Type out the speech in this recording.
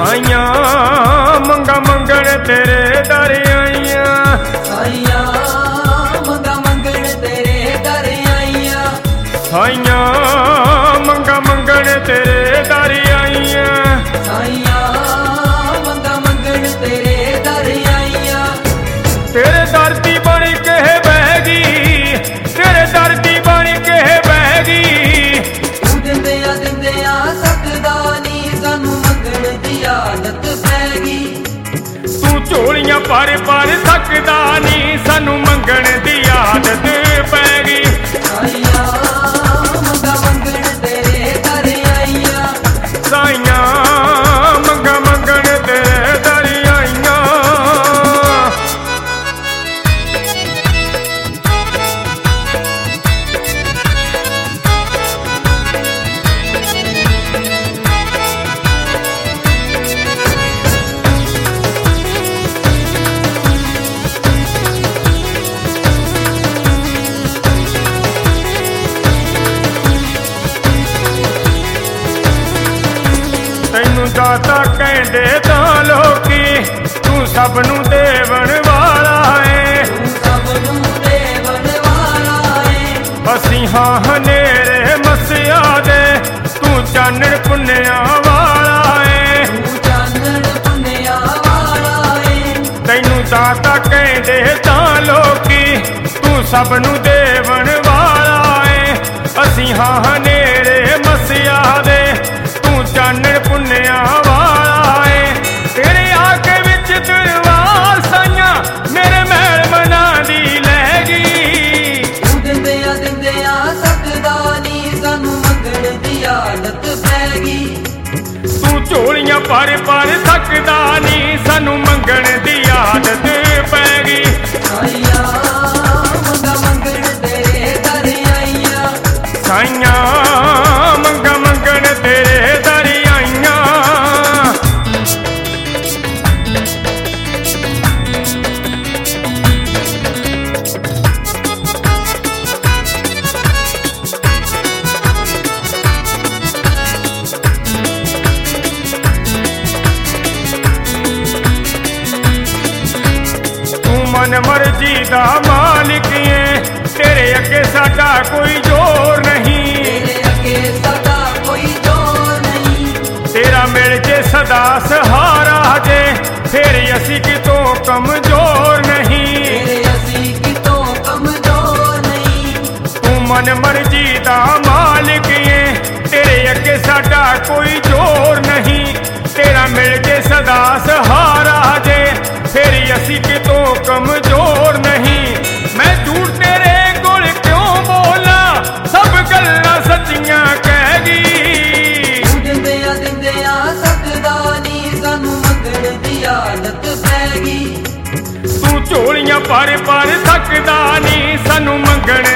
ਸਾਈਆਂ ਮੰਗਾ ਮੰਗਣ ਤੇਰੇ ਦਰ ਆਈਆਂ। ਸਾਈਆਂ ਮੰਗਾ ਮੰਗਣ ਤੇਰੇ ਦਰ ਆਈਆਂ। ਸਾਈਆਂ ਮੰਗਾ ਮੰਗਣ ਤੇਰੇ ਦਰ ਆਈਆਂ। ਸਾਈਆਂ ਮੰਗਾ ਮੰਗਣ ਤੇਰੇ ਦਰ ਆਈਆਂ। ਤੇਰੇ ਦਰ ਦੀ ਬਣ ਕੇ ਬਹਿ ਗਈ, ਤੇਰੇ ਦਰ ਦੀ ਬਣ ਕੇ ਬਹਿ ਗਈ। ਤੂੰ ਦਿੰਦਿਆਂ ਦਿੰਦਿਆਂ ਸਕਦਾ ਨੀ, ਸਾਨੂੰ ਮੰਗਣ ਦੀ ਆਦਤ ਪੈ ਗਈ। ਤੂੰ ਝੋਲੀਆਂ ਭਰ ਭਰ ਸਕਦਾ ਨੀ, ਸਾਨੂੰ ਮੰਗਣ ਦੀ ਆਦਤ ਪੈ ਗਈ। ਸਾਈਆਂ ਮੰਗਾ ਮੰਗਣ ਤੇਰੇ ਦਰ ਆਈਆਂ। ਸਾਈਆਂ ਮੰਗਾ ਮੰਗਣ ਤੇਰੇ ਦਰ ਆਈਆਂ। ਤੈਨੂੰ ਦਾਤਾ ਕਹਿੰਦੇ ਤਾਂ ਲੋਕੀ, ਤੂੰ ਸਭ ਨੂੰ ਦੇਵਣ ਵਾਲਾ ਏ। ਤੂੰ ਸਭ ਨੂੰ ਦੇਵਣ ਵਾਲਾ ਏ। ਅਸੀਂ ਹਾਂ ਹਨੇਰੇ ਮਸਿਆ ਦੇ, ਤੂੰ ਚਾਨਣ ਪੁੰਨਿਆ ਵਾਲਾ ਏ। ਤੂੰ ਚਾਨਣ ਪੁੰਨਿਆ ਵਾਲਾ ਏ। ਤੈਨੂੰ ਦਾਤਾ ਕਹਿੰਦੇ ਤਾਂ ਲੋਕੀ, ਤੂੰ ਸਭ ਨੂੰ ਦੇਵਣ ਵਾਲਾ ਏ। ਅਸੀਂ ਹਾਂ ਹਨੇਰੇ ਮਸਿਆ ਦੇ, ਤੂੰ ਚਾਨਣ ਪੁੰਨਿਆ ਵਾਲਾ ਏ। ਤੇਰੇ ਆਕੇ ਵਿੱਚ ਦਰਬਾਰ ਸਾਈਆਂ, ਮੇਰੇ ਮਹਿਲ ਮਨਾ ਦੀ ਲੈ ਗਈ। ਤੂੰ ਦਿੰਦਿਆਂ ਦਿੰਦਿਆਂ ਸਕਦਾ ਨੀ, ਸਾਨੂੰ ਮੰਗਣ ਦੀ ਆਦਤ ਪੈ ਗਈ। ਤੂੰ ਝੋਲੀਆਂ ਭਰ ਭਰ ਸਕਦਾ ਨੀ, ਸਾਨੂੰ ਮੰਗਣ ਦੀ ਆਦਤ ਪੈ ਗਈ। ਸਾਈਆਂ ਮੰਗਾ ਮੰਗਣ ਤੇਰੇ ਦਰ ਆਈਆਂ। ਸਾਈਆਂ ਮੰਗਾ ਮੰਗਣ ਤੇਰੇ ਦਰ ਆਈਆਂ। ਤੂੰ ਮਨ ਮਰਜ਼ੀ ਦਾ ਮਾਲਿਕ ਏ, ਤੇਰੇ ਅੱਗੇ ਸਾਡਾ ਕੋਈ ਜ਼ੋਰ ਨਹੀਂ। ਤੇਰੇ ਅੱਗੇ ਸਾਡਾ ਕੋਈ ਜੋਰ ਨਹੀਂ। ਤੇਰਾ ਮਿਲ ਜੇ ਸਦਾ ਸਹਾਰਾ ਜੇ, ਫਿਰ ਅਸੀਂ ਕਿਤੋਂ ਕਮਜ਼ੋਰ ਨਹੀਂ। ਤੇਰੇ ਅਸੀਂ ਕਿਤੋਂ ਕਮਜ਼ੋਰ ਨਹੀਂ। ਤੂੰ ਮਨ ਮਰਜ਼ੀ ਦਾ ਮਾਲਿਕ ਏ, ਤੇਰੇ ਅੱਗੇ ਸਾਡਾ ਕੋਈ ਜ਼ੋਰ ਨਹੀਂ। ਤੇਰਾ ਮਿਲ ਜੇ ਸਦਾ ਸਹਾਰਾ ਜੇ, ਫਿਰ ਅਸੀਂ ਕਿਤੋਂ ਕਮਜ਼ੋਰ ਨਹੀਂ। ਮੈਂ ਝੂਠ ਤੇਰੇ ਕੋਲ ਕਿਉਂ ਬੋਲਾਂ, ਸਭ ਗੱਲਾਂ ਸੱਚੀਆਂ ਕਹਿ ਗਈ। ਤੂੰ ਦਿੰਦਿਆਂ ਦਿੰਦਿਆਂ ਸਕਦਾ ਨੀ, ਸਾਨੂੰ ਮੰਗਣ ਦੀ ਆਦਤ ਪੈ ਗਈ। ਤੂੰ ਝੋਲੀਆਂ ਭਰ ਭਰ ਸਕਦਾ ਨੀ, ਸਾਨੂੰ ਮੰਗਣ